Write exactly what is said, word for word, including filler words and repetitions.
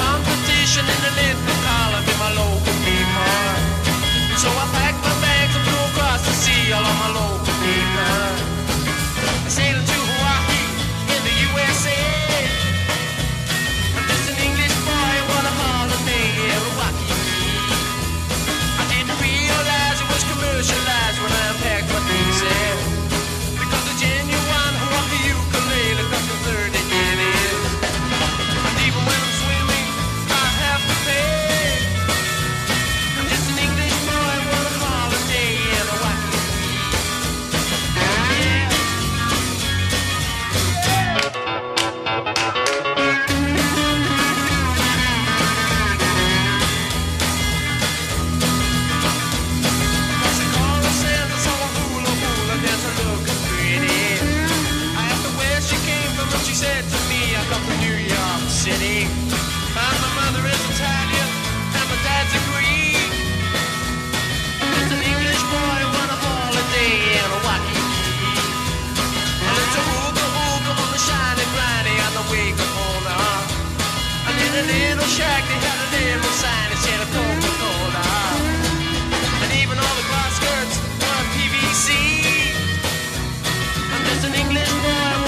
competition in the little column in my local paper. So I packed my bags and flew across the sea all on my local paper. I sailed to Hawaii in the U S A. I'm just an English boy, what a holiday in Hawaii. I didn't realize it was commercialized when I unpacked my things there. Because the genuine Hawaii ukulele cost me thirty guineas. And even when I'm swimming, I have to pay. I'm just an English boy, what a holiday in Hawaii. Yeah. Pensacola says I saw a hula hula dancer looking pretty. I asked her where she came from and she said to me, I come from New York City. And my mother is Italian and my dad's a Greek. Just an English boy, what a holiday in Hawaii. A little hooga hooga on the shiny granny on the wake of Hola. And in a little shack they had a little sign that said a Coca-Cola. And even all the glass skirts were P V C. I'm just an English boy,